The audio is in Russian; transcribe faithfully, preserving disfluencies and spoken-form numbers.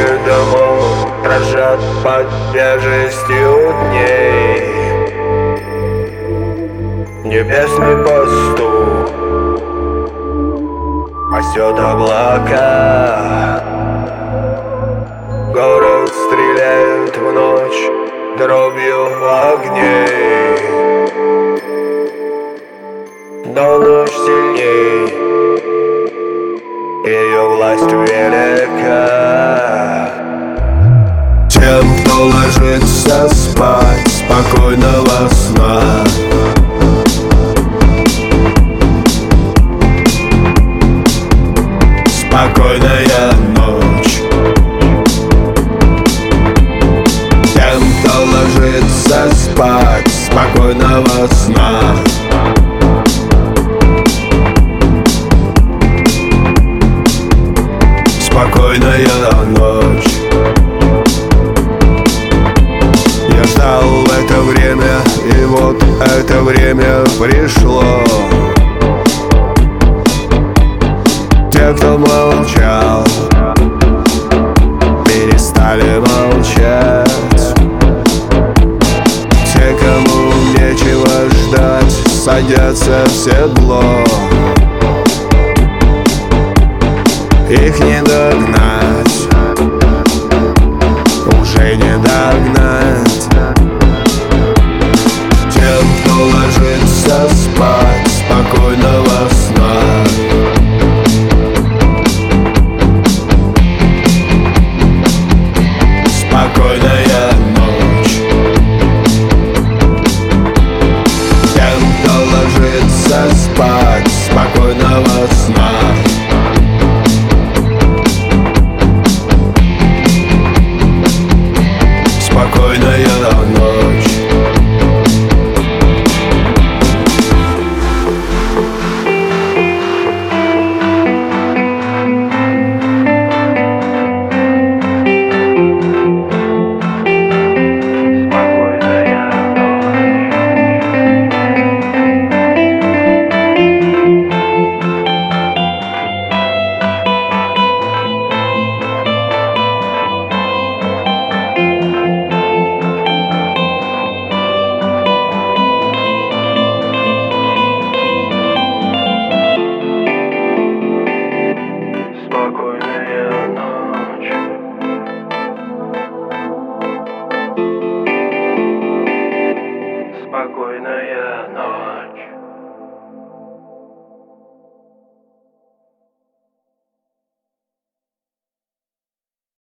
Крыши домов дрожат под тяжестью дней. Небесный пастух пасет облака. Город стреляет в ночь дробью огней. Но ночь сильней, ее власть велика. Тем, кто ложится спать, спокойного сна. Спокойная ночь. Тем, кто ложится спать, спокойного сна. Спокойная ночь. Я ждал это время, и вот это время пришло. Те, кто молчал, перестали молчать. Те, кому нечего ждать, садятся в седло. Их не догнать.